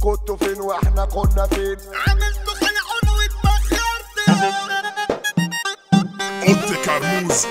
كنتوا فين واحنا كنا فين؟ عملتوا خلعون واتبخرت. قلت كرموز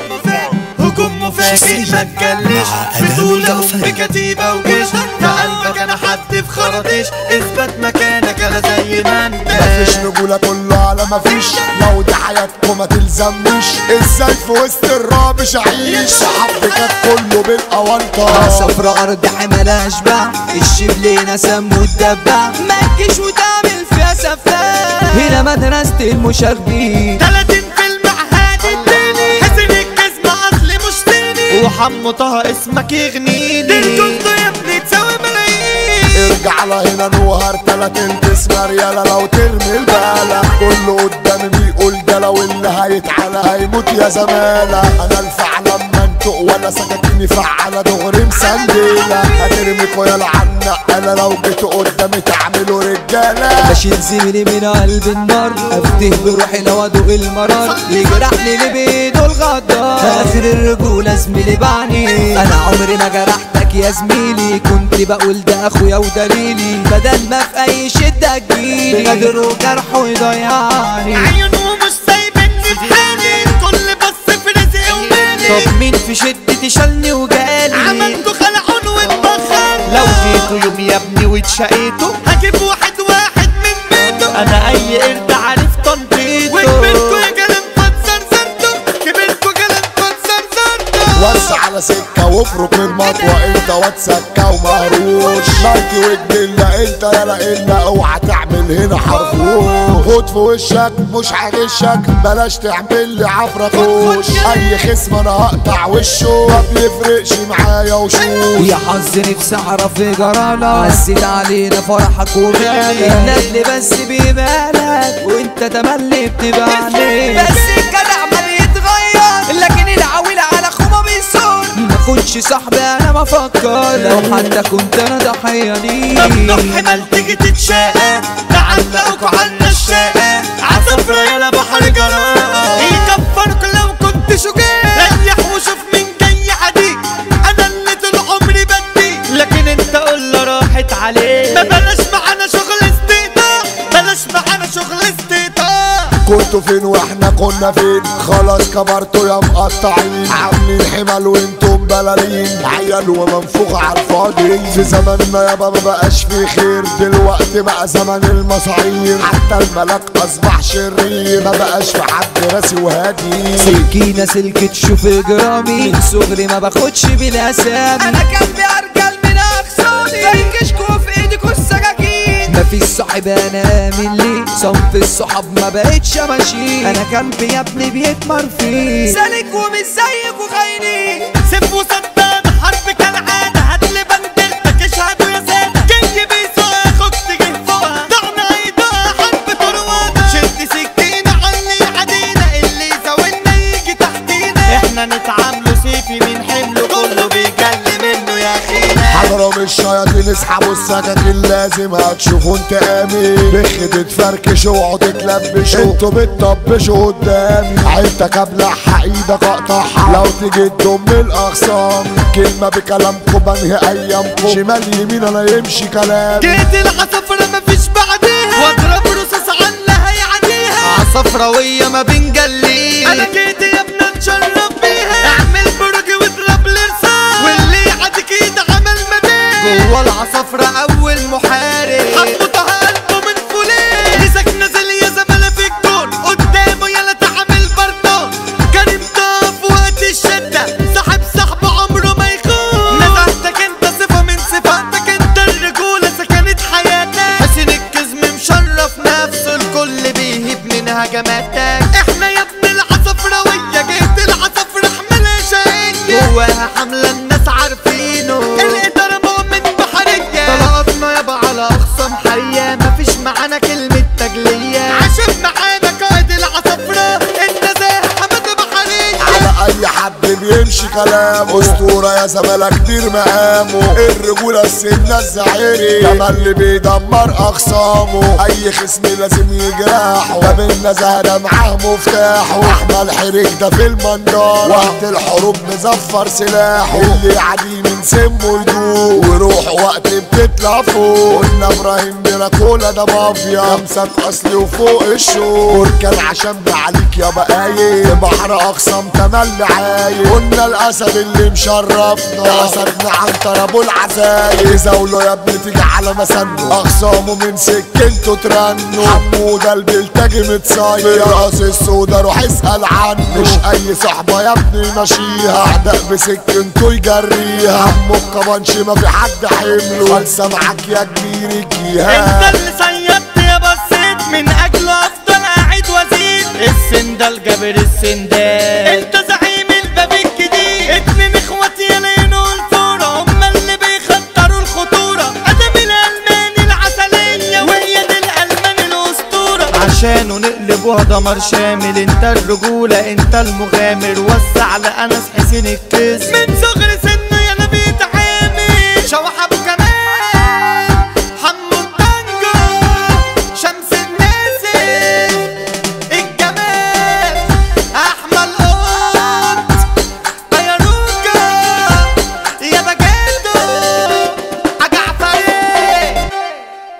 هجوم مفاجئ ما تجلش بطولة بكتيبة وجيش في قلبك انا حد في خرطيش اثبت مكانك انا زي ما انت. مفيش رجولة كله على مفيش، لو دي حياتكم ما تلزمنيش. ازاي في وسط الرابش اعيش؟ صحابك كله بالقوانطة. صفرا ارض حملها اشباع، الشبلينة سم والدبع، ما تجيش وتعمل فيها سفاح. هنا مدرسة المشاغبين 30 فيلم عهاد الديني، حسن الجزمة اصلي مشتيني، وحمو طه اسمك يغنيني. انتوا يا ابني تساوي ملايين. ارجع لهنا نوهر 30 تسمى ريالة لو ترمي البالة. كله قدامي بيقول ده لو اللي هيتعالى هيموت يا زمالة. انا الفعل لما انتق ولا سكاكيني فعالة دغري مسنديلة. هترميكوا يا العنق انا لو جيتوا قدامي تعملوا رجالة. بشيل زميلي من قلب النار، افته بروحي لو ادوق المرار، يجرحني اللي بايده الغدار. اخر الرجولة زميلي بعني، انا عمري ما جرحتك يا زميلي، كنت بقول ده اخويا ودليلي، بدل ما في اي شدة تجيلي غدر وجرح ويضيعني. عيونه مش سايبني في حالي، الكل بص في رزقي ومالي. طب مين في شدتي شالني وجالي؟ عملتوا خلعون واتبخرت. لو جيتوا يوم يا ابني واتشقيتوا، هجيب واحد من بيته، انا اي قرد عارف تنطيطه. وكبرتوا يا جلال فتزرزرتوا، كبرتوا جلال فتزرزرتوا. وسع على سكة وافرك من المطوة، انت واد سكة ومهروش. مالكي وجدلة انت يالا الا اوعى تعمل هنا حرفوش. خد في وشك مش هغشك، بلاش تعمل لي عفركوش. اي خصم انا هقطع وشه، ما بيفرقش معايا وشوش. يا حظ نفسي اعرف جرالك، عزيت علينا فرحك وغالي، الندل بس بيبالك وانت تملي بتبقى عليك. بس الجدع ما بيتغير، لكن العويل على اخوه ما بيصور. ما كنتش صاحبي انا بفكر، لو حتى كنت انا ضحيه ليك. ممنوع حمال تيجي تتشاقى، تعلقوا عنا الشاقى. عصفرة يالا بحر جراء، يكفرك لو كنت شجاع. ريح وشوف مين جاي عديك، انا اللي طول عمري بديك، لكن انت قول راحت عليك. ما بلاش معانا شغل استهتار، بلاش معانا شغل استهتار. كنتوا فين واحنا كنا فين؟ خلاص كبرتوا يا مقطعين، عاملين حمل وانتم بلالين، عيال ومنفوخ على الفاضي. في زماننا يابا ما بقاش في خير، دلوقتي بقى زمن المصاعير، حتى الملاك اصبح شرير، ما بقاش في حد راسي وهادي. سكينة سلك تشوف جرامي، من صغري ما باخدش بالاسامي، انا كان ارجل من اخصامي، فركشكوا في ايدكوا السكاكين. مفيش صاحب انا امن ليه، صنف الصحاب ما بقتش امشي، انا كلبي يا ابني بيتمر فيه، سالك ومش زيك وخاينين. سيف وصدام حرب كالعادة، هاتلي بندقتك اشهدوا يا سادة. جاي بيسوق اخوك تجي فوقها، ضعنا ايدها حرب طروادة. شد سكينة علي عدينا، اللي يساوينا يجي تحتينا. احنا نتعاملوا سيفي من حمله، كله بيجل منه يا اخينا. حضرهم الشياطين اسحبوا السكاكين، لازم هتشوفوا انتقامي. بخ تتفركش اوعوا تتلبشوا، انتوا بتطبشوا قدامي. عيلتك ابلعها ايدك اقطعها، لو تيجي تضم الاخصام. كلمة بكلامكم بنهي ايامكم، شمال يمين انا يمشي كلام. جيت العصفرة مفيش بعديها، واضرب رصاص عنها يعديها. عصفراوية ما بنجليها، انا جيت يا ابني اتشرف بيها. اعمل برج واضرب لرصاص، واللي يعديك يتعمل مبين. جوه العصفرة اول محارب، حطها قلبه من فولاذ. مسك نزل يا زمالة في الجون، قدامه يلا تعمل بردون. كريم طه في وقت الشدة، صاحب صاحبه عمره ما يخون. نزهتك انت صفة من صفاتك، انت الرجولة سكنت حياتك. حسين الكزم مشرف نفسه، الكل بيهيب من هجماتك. احنا يا ابن العصفراوية، جيت العصفرة حملها شقية، جواها حملة الناس عارفينه. الإدارة مؤمن بحرية، طلعت كلامه، اسطورة يا زمالة كتير مقامه، الرجولة السنة الزعيري، كما اللي بيدمر اخصامه، اي خصم لازم يجرحه، ده بالنزهة ده معاه مفتاحه، احمد حريق ده في المنظرة، وقت الحروب مزفر سلاحه، اللي عادي من سمه يدوق وروح وقت بتطلع فوق، قلنا ابراهيم دراكولا ده مافيا، خمسة اصلي وفوق الشوق، بركان عشان بعليك يا بقايق، في بحر اقسم تملي عايق، قلنا الاسد اللي مشرفنا، اسدنا عنتر ابو العزايق، زاوله يا ابني تيجي على مسنه، اخصامه من سكنته ترنه، حموده البلتاجي متصير، راس السودا روح اسال عنه، مش اي صحبه يا ابني ماشيها، اعداء بسكنته يجريها، عمو الكبانشي ما في حد حمله، خالصه معاك يا كبير الجيهان، انت اللي صيدت يا بصيت من اجله افضل قاعد وزير، السندال جابر السندال، انت زعيم الباب الجديد، اتنين اخواتي يلاقينوا الفورة، هما اللي بيخطروا الخطورة، ادم الالماني العسلية وهي دي الالمان الاسطورة، عشانه نقلبوها دمار شامل، انت الرجولة انت المغامر، وسع لأنس حسين الكيس من صغر